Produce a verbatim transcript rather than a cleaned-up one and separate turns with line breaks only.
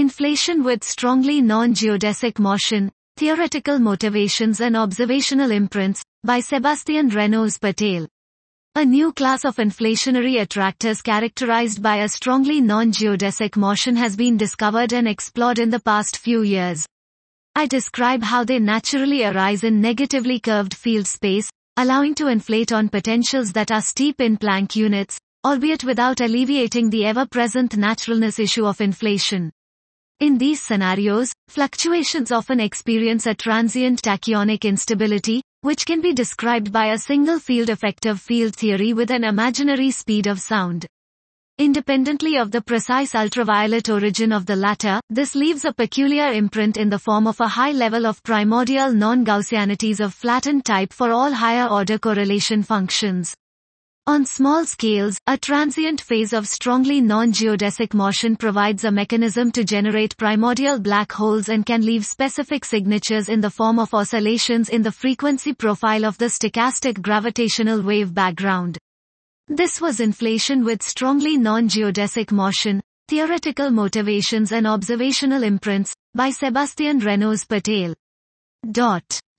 Inflation with Strongly Non-Geodesic Motion, Theoretical Motivations and Observational Imprints, by Sebastian Renaud Patel. A new class of inflationary attractors characterized by a strongly non-geodesic motion has been discovered and explored in the past few years. I describe how they naturally arise in negatively curved field space, allowing to inflate on potentials that are steep in Planck units, albeit without alleviating the ever-present naturalness issue of inflation. In these scenarios, fluctuations often experience a transient tachyonic instability, which can be described by a single field effective field theory with an imaginary speed of sound. Independently of the precise ultraviolet origin of the latter, this leaves a peculiar imprint in the form of a high level of primordial non-Gaussianities of flattened type for all higher-order correlation functions. On small scales, a transient phase of strongly non-geodesic motion provides a mechanism to generate primordial black holes and can leave specific signatures in the form of oscillations in the frequency profile of the stochastic gravitational wave background. This was Inflation with Strongly Non-Geodesic Motion, Theoretical Motivations and Observational Imprints, by Sebastian Renaud Patel. Dot.